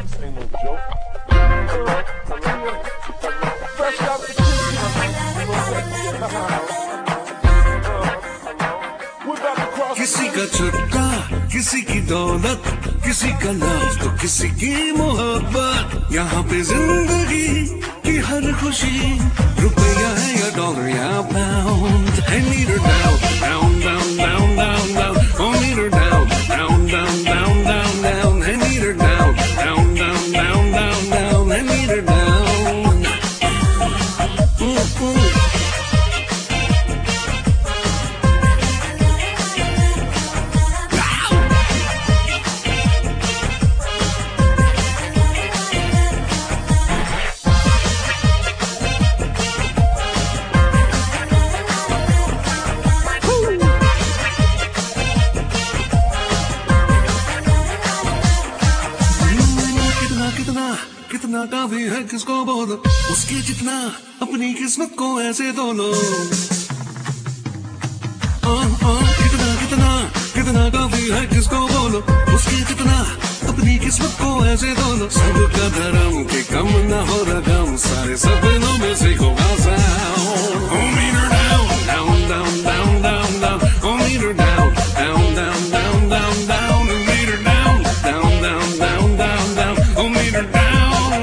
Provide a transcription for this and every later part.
This ain't no joke. Fresh out the किसी का छुट्टा किसी की दौलत किसी का लव तो किसी की मोहब्बत यहाँ पे जिंदगी की हर खुशी रुपया है या डॉलर या pound I need her down down down down down down oh need her down down down down down down I need her down down down down down down I need her down कितना काफी है किसको बोलो उसकी जितना अपनी किस्मत को ऐसे दो लो कितना कितना कितना काफी है किसको बोलो उसकी जितना अपनी किस्मत को ऐसे दो लो सबका धर्म के कम न हो रकम सारे सपनों में से होगा sound oh meet her down down down down down down oh meet her down down down down down down and meet her down down down down down down oh meet her down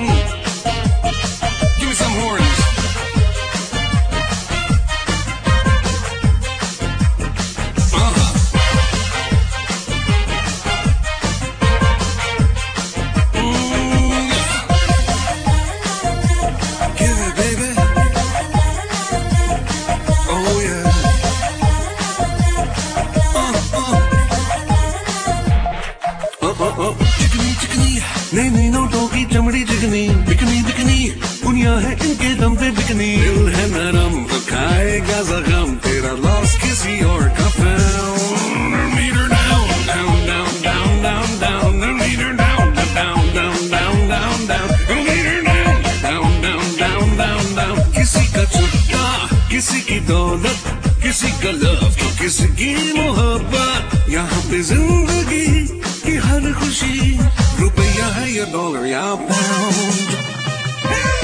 चिकनी चिकनी नई नई नोटों की चमड़ी चिकनी bikini bikini दुनिया है इनके दम पे बिकनी दिल है नरम तो खाएगा जख्म तेरा लॉस किसी और का meet her down down down down down down meet her down down down down down down meet her down down down down down down किसी का छुट्टा किसी की दौलत किसी का लव तो किसी की मोहब्बत यहाँ पे जिंदगी की हर खुशी रुपया है या डॉलर या पाउंड